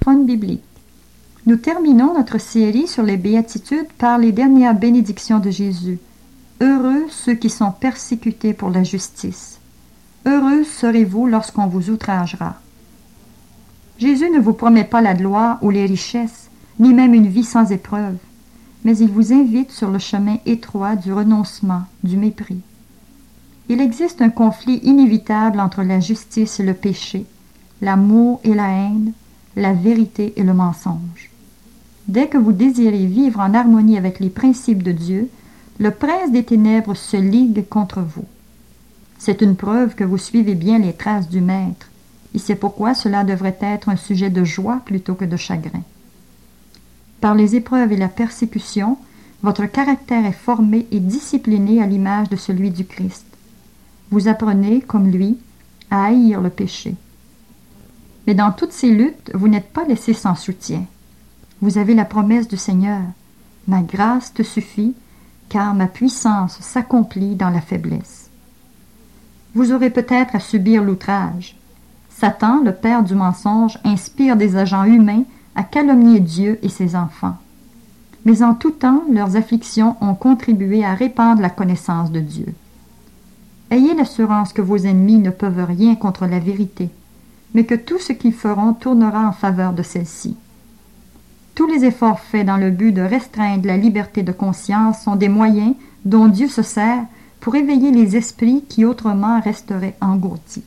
Fun biblique. Nous terminons notre série sur les béatitudes par les dernières bénédictions de Jésus. Heureux ceux qui sont persécutés pour la justice. Heureux serez-vous lorsqu'on vous outragera. Jésus ne vous promet pas la gloire ou les richesses, ni même une vie sans épreuve, mais il vous invite sur le chemin étroit du renoncement, du mépris. Il existe un conflit inévitable entre la justice et le péché, l'amour et la haine, la vérité et le mensonge. Dès que vous désirez vivre en harmonie avec les principes de Dieu, le prince des ténèbres se ligue contre vous. C'est une preuve que vous suivez bien les traces du Maître, et c'est pourquoi cela devrait être un sujet de joie plutôt que de chagrin. Par les épreuves et la persécution, votre caractère est formé et discipliné à l'image de celui du Christ. Vous apprenez, comme lui, à haïr le péché. Mais dans toutes ces luttes, vous n'êtes pas laissé sans soutien. Vous avez la promesse du Seigneur. « Ma grâce te suffit, car ma puissance s'accomplit dans la faiblesse. » Vous aurez peut-être à subir l'outrage. Satan, le père du mensonge, inspire des agents humains à calomnier Dieu et ses enfants. Mais en tout temps, leurs afflictions ont contribué à répandre la connaissance de Dieu. Ayez l'assurance que vos ennemis ne peuvent rien contre la vérité, mais que tout ce qu'ils feront tournera en faveur de celle-ci. Tous les efforts faits dans le but de restreindre la liberté de conscience sont des moyens dont Dieu se sert pour éveiller les esprits qui autrement resteraient engourdis.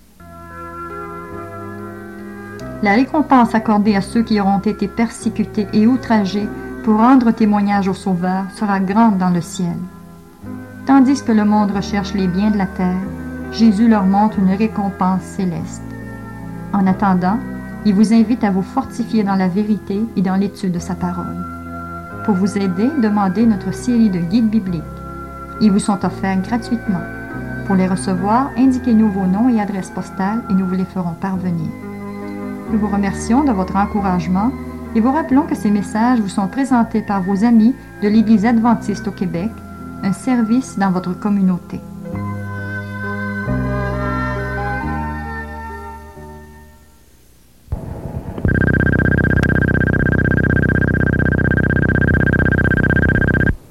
La récompense accordée à ceux qui auront été persécutés et outragés pour rendre témoignage au Sauveur sera grande dans le ciel. Tandis que le monde recherche les biens de la terre, Jésus leur montre une récompense céleste. En attendant, il vous invite à vous fortifier dans la vérité et dans l'étude de sa parole. Pour vous aider, demandez notre série de guides bibliques. Ils vous sont offerts gratuitement. Pour les recevoir, indiquez-nous vos noms et adresses postales et nous vous les ferons parvenir. Nous vous remercions de votre encouragement et vous rappelons que ces messages vous sont présentés par vos amis de l'Église adventiste au Québec, un service dans votre communauté.